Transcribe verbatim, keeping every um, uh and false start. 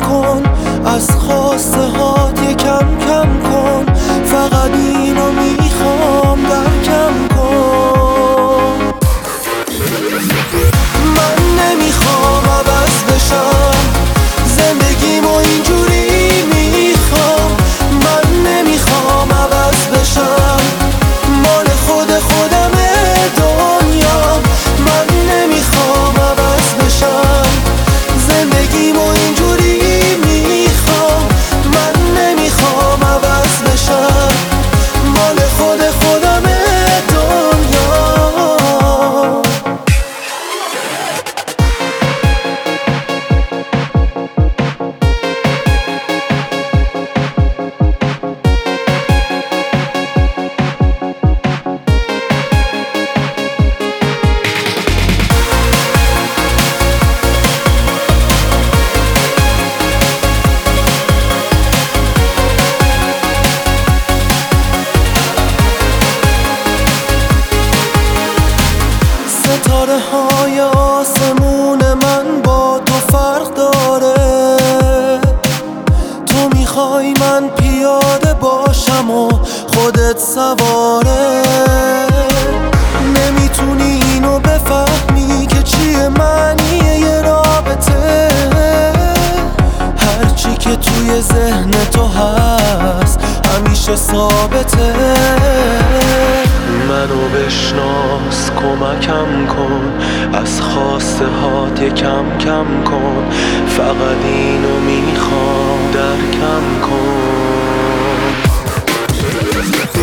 کن، از خواسته هات یکم کم کن، فقط اینو میخوام درکم کن. من نمیخوام عوض بشم، زندگیمو اینجوری میخوام. من نمیخوام عوض بشم، مال خود خودمه دنیام. من نمیخوام عوض بشم، زندگیمو اینجوری میخوام. من نمیخوام عوض بشم، مال خود خودمه دنیام. ستاره های آسمون من با تو فرق داره. تو میخوای من پیاده باشم و خودت سواره. نمیتونی اینو بفهمی که چیه معنی یه رابطه. هرچی که توی ذهن تو هست همیشه ثابته. منو بشناس، کمکم کن، از خواسته هات یکم کم کن، فقط اینو میخوام درکم کن.